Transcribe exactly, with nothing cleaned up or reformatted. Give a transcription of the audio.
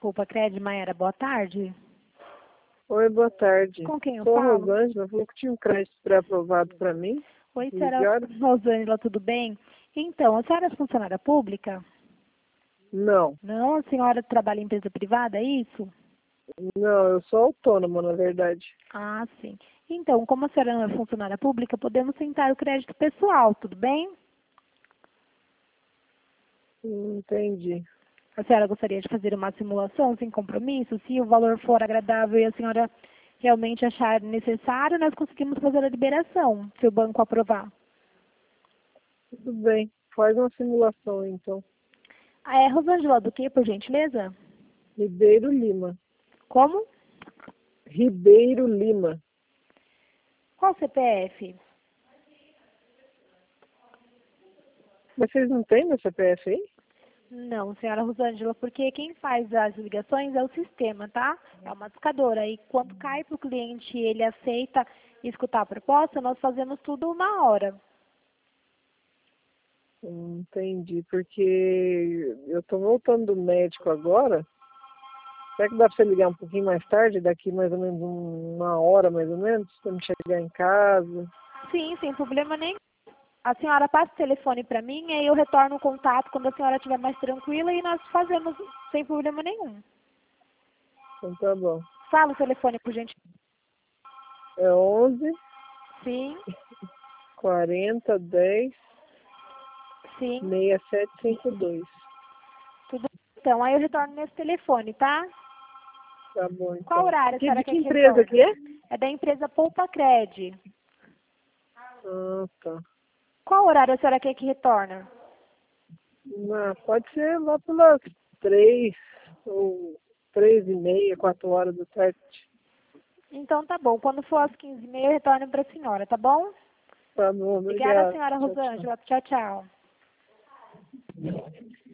Poupa Cred, Maiara, boa tarde. Oi, boa tarde. Com quem eu Sou a falo? Rosângela, falou que tinha um crédito pré-aprovado para mim. Oi, senhora Ligaram? Rosângela, tudo bem? Então, a senhora é funcionária pública? Não, Não, a senhora trabalha em empresa privada, é isso? não, eu sou autônoma, na verdade. Ah, sim. Então, como a senhora não é funcionária pública, podemos tentar o crédito pessoal, tudo bem? Hum, Entendi. A senhora gostaria de fazer uma simulação sem compromisso? Se o valor for agradável e a senhora realmente achar necessário, nós conseguimos fazer a liberação, se o banco aprovar. Tudo bem, faz uma simulação então. Ah, é Rosângela do quê, por gentileza? Ribeiro Lima. Como? Ribeiro Lima. Qual o C P F? Mas vocês não têm meu C P F aí? Não, senhora Rosângela, porque quem faz as ligações é o sistema, tá? É uma discadora. E quando cai para o cliente e ele aceita escutar a proposta, nós fazemos tudo na hora. Hum, Entendi, porque eu tô voltando do médico agora. Será que dá para você ligar um pouquinho mais tarde, daqui mais ou menos um- uma hora mais ou menos, para me chegar em casa? Sim, sem problema nenhum. A senhora passa o telefone para mim e aí eu retorno o contato quando a senhora estiver mais tranquila e nós fazemos sem problema nenhum. Então tá bom. Fala o telefone, por gentileza. É onze, Sim, quarenta, dez, sim, sessenta e sete cinquenta e dois. tudo bem. Então, aí eu retorno nesse telefone, tá? Tá bom, Qual então. horário a Que, senhora de quer que que empresa retorne? que é? É da empresa Poupa Cred. Ah, tá. Qual horário a senhora quer que retorne? Ah, pode ser lá pelas três ou três e meia, quatro horas da tarde. Então tá bom. Quando for às quinze e meia, eu retorno para a senhora, tá bom? Tá bom, Obrigada, obrigado. senhora Tchau, tchau. Rosângela. Tchau, tchau.